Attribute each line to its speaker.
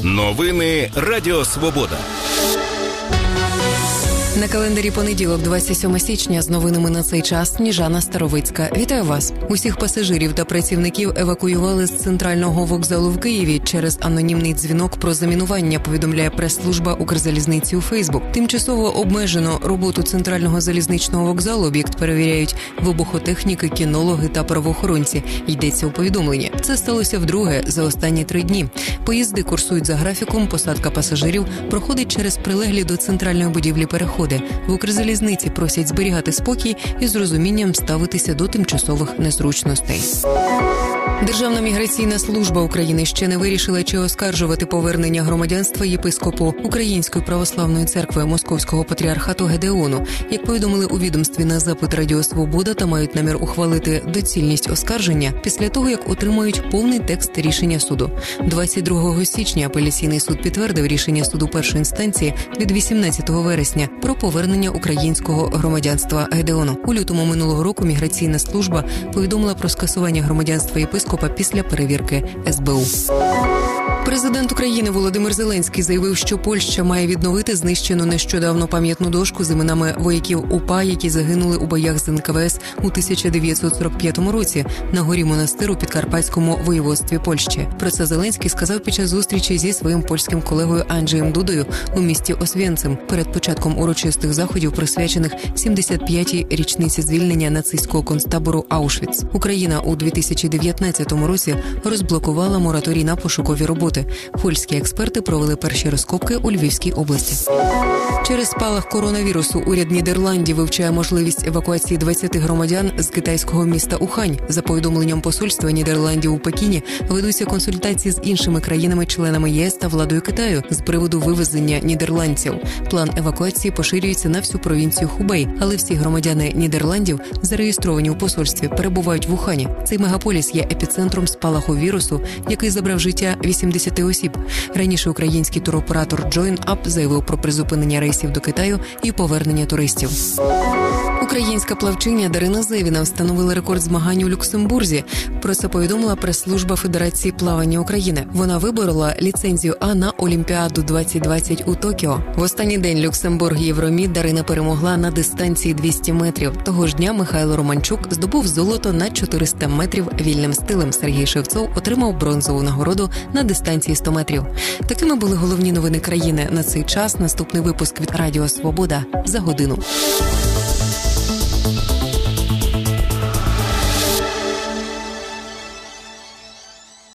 Speaker 1: Новини Радіо Свобода.
Speaker 2: На календарі понеділок, 27 січня, з новинами на цей час Сніжана Старовицька. Вітаю вас! Усіх пасажирів та працівників евакуювали з центрального вокзалу в Києві через анонімний дзвінок про замінування, повідомляє прес-служба Укрзалізниці у Фейсбук. Тимчасово обмежено роботу центрального залізничного вокзалу. Об'єкт перевіряють вибухотехніки, кінологи та правоохоронці. Йдеться у повідомленні. Це сталося вдруге за останні 3 дні. Поїзди курсують за графіком, посадка пасажирів проходить через прилеглі до центральної будівлі переходи. В Укрзалізниці просять зберігати спокій і з розумінням ставитися до тимчасових незручностей. Державна міграційна служба України ще не вирішила, чи оскаржувати повернення громадянства єпископу Української православної церкви Московського патріархату Гедеону. Як повідомили у відомстві на запит Радіо Свобода, та мають намір ухвалити доцільність оскарження після того, як отримають повний текст рішення суду. 22 січня апеляційний суд підтвердив рішення суду першої інстанції від 18 вересня про повернення українського громадянства Гедеону. У лютому минулого року міграційна служба повідомила про скасування громадянства єпископа після перевірки СБУ. Президент України Володимир Зеленський заявив, що Польща має відновити знищену нещодавно пам'ятну дошку з іменами вояків УПА, які загинули у боях з НКВС у 1945 році на горі Монастир у Підкарпатському воєводстві Польщі. Про це Зеленський сказав під час зустрічі зі своїм польським колегою Анджеєм Дудою у місті Освєнцим перед початком урочистих заходів, присвячених 75-й річниці звільнення нацистського концтабору Аушвіц. Україна у 2019 році розблокувала мораторій на пошукові роботи. Польські експерти провели перші розкопки у Львівській області. Через спалах коронавірусу уряд Нідерландів вивчає можливість евакуації 20 громадян з китайського міста Ухань. За повідомленням посольства Нідерландів у Пекіні, ведуться консультації з іншими країнами-членами ЄС та владою Китаю з приводу вивезення нідерландців. План евакуації поширюється на всю провінцію Хубей, але всі громадяни Нідерландів, зареєстровані у посольстві, перебувають в Ухані. Цей мегаполіс є епіцентром спалаху вірусу, який забрав життя 80 осіб. Раніше український туроператор Join Up заявив про призупинення рейсів до Китаю і повернення туристів. Українська плавчиня Дарина Зевіна встановила рекорд змагань у Люксембурзі. Про це повідомила прес-служба Федерації плавання України. Вона виборола ліцензію А на Олімпіаду 2020 у Токіо. В останній день Люксембург-Євромід Дарина перемогла на дистанції 200 метрів. Того ж дня Михайло Романчук здобув золото на 400 метрів вільним стилем. Сергій Шевцов отримав бронзову нагороду на дистанції 100 метрів. Такими були головні новини країни на цей час. Наступний випуск від Радіо Свобода за годину.